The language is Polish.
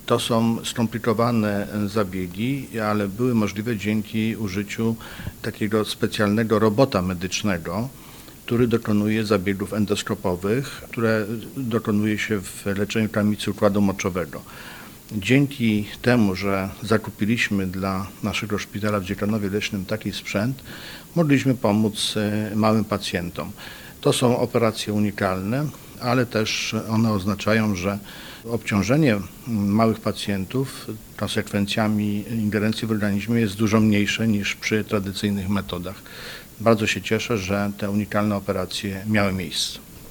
To są skomplikowane zabiegi, ale były możliwe dzięki użyciu takiego specjalnego robota medycznego, który dokonuje zabiegów endoskopowych, które dokonuje się w leczeniu kamicy układu moczowego. Dzięki temu, że zakupiliśmy dla naszego szpitala w Dziekanowie Leśnym taki sprzęt, mogliśmy pomóc małym pacjentom. To są operacje unikalne, ale też one oznaczają, że obciążenie małych pacjentów konsekwencjami ingerencji w organizmie jest dużo mniejsze niż przy tradycyjnych metodach. Bardzo się cieszę, że te unikalne operacje miały miejsce.